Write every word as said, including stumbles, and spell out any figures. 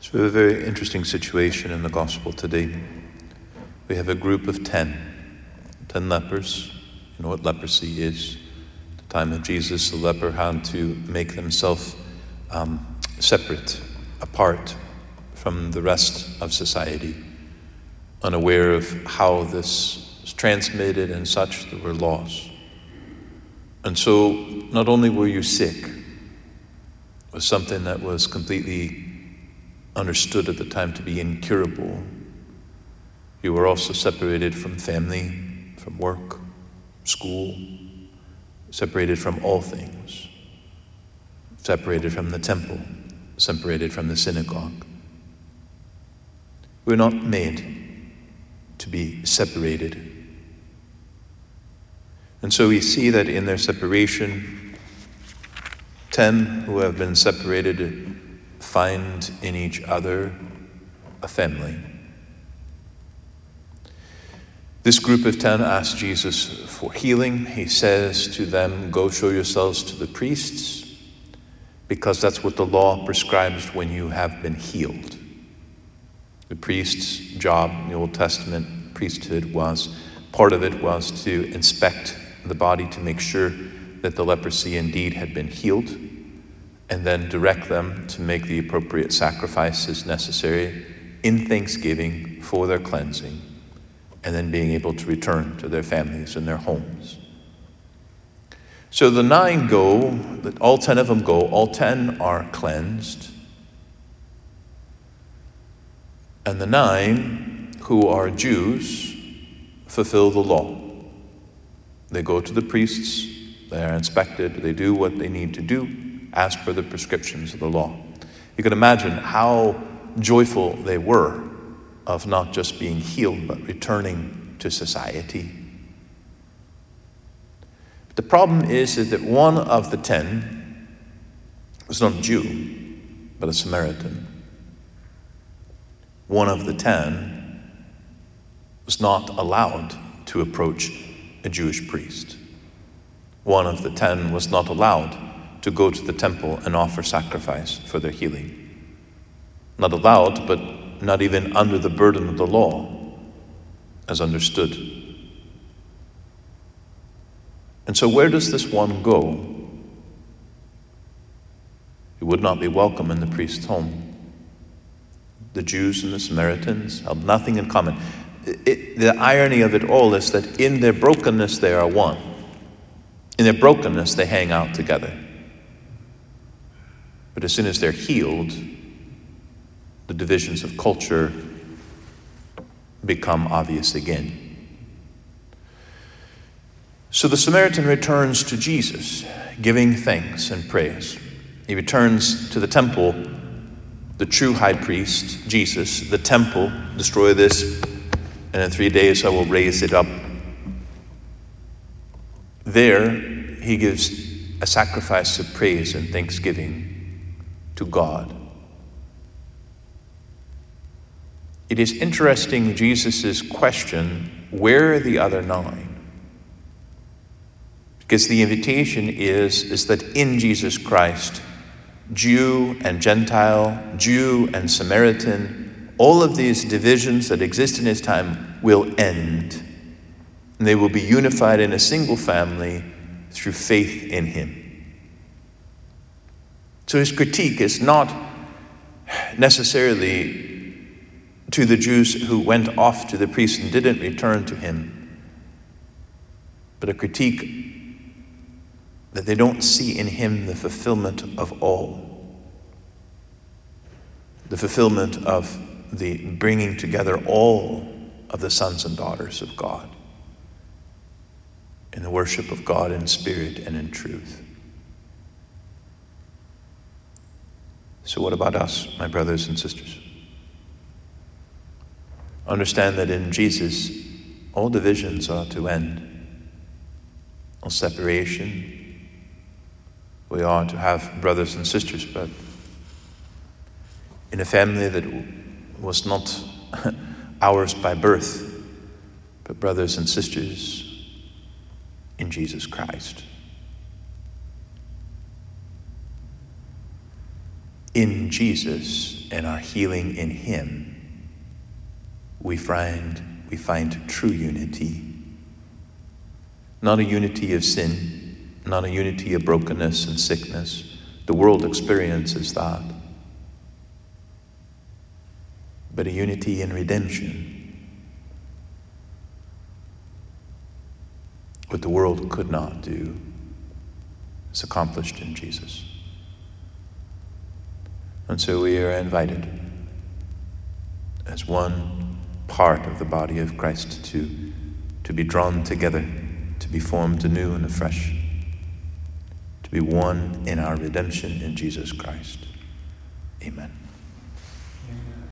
So we have a very interesting situation in the gospel today. We have a group of ten, ten lepers. You know what leprosy is. At the time of Jesus, the leper had to make themselves um, separate, apart from the rest of society, unaware of how this is transmitted and such. There were laws. And so not only were you sick, it was something that was completely understood at the time to be incurable. You were also separated from family, from work, school, separated from all things, separated from the temple, separated from the synagogue. We're not made to be separated. And so we see that in their separation, ten who have been separated find in each other a family. This group of ten asks Jesus for healing. He says to them, go show yourselves to the priests, because that's what the law prescribes when you have been healed. The priest's job in the Old Testament priesthood was, part of it was to inspect the body to make sure that the leprosy indeed had been healed, and then direct them to make the appropriate sacrifices necessary in thanksgiving for their cleansing, and then being able to return to their families and their homes. So the nine go, all ten of them go, all ten are cleansed. And the nine who are Jews fulfill the law. They go to the priests, they are inspected, they do what they need to do as per the prescriptions of the law. You can imagine how joyful they were of not just being healed, but returning to society. But the problem is that one of the ten was not a Jew, but a Samaritan. One of the ten was not allowed to approach a Jewish priest. One of the ten was not allowed to go to the temple and offer sacrifice for their healing. Not allowed, but not even under the burden of the law, as understood. And so where does this one go? He would not be welcome in the priest's home. The Jews and the Samaritans held nothing in common. It, the irony of it all is that in their brokenness they are one. In their brokenness they hang out together. But as soon as they're healed, the divisions of culture become obvious again. So the Samaritan returns to Jesus, giving thanks and praise. He returns to the temple, the true high priest, Jesus, the temple, destroy this, and in three days I will raise it up. There, he gives a sacrifice of praise and thanksgiving to God. It is interesting, Jesus' question, where are the other nine? Because the invitation is, is that in Jesus Christ, Jew and Gentile, Jew and Samaritan, all of these divisions that exist in his time will end. And they will be unified in a single family through faith in him. So his critique is not necessarily to the Jews who went off to the priest and didn't return to him, but a critique that they don't see in him the fulfillment of all, the fulfillment of the bringing together all of the sons and daughters of God in the worship of God in spirit and in truth. So what about us, my brothers and sisters? Understand that in Jesus, all divisions are to end. All separation. We are to have brothers and sisters, but in a family that was not ours by birth, but brothers and sisters in Jesus Christ. In Jesus, and our healing in him, we find, we find true unity. Not a unity of sin, not a unity of brokenness and sickness. The world experiences that. But a unity in redemption. What the world could not do is accomplished in Jesus. And so we are invited as one part of the body of Christ to, to be drawn together, to be formed anew and afresh, to be one in our redemption in Jesus Christ. Amen.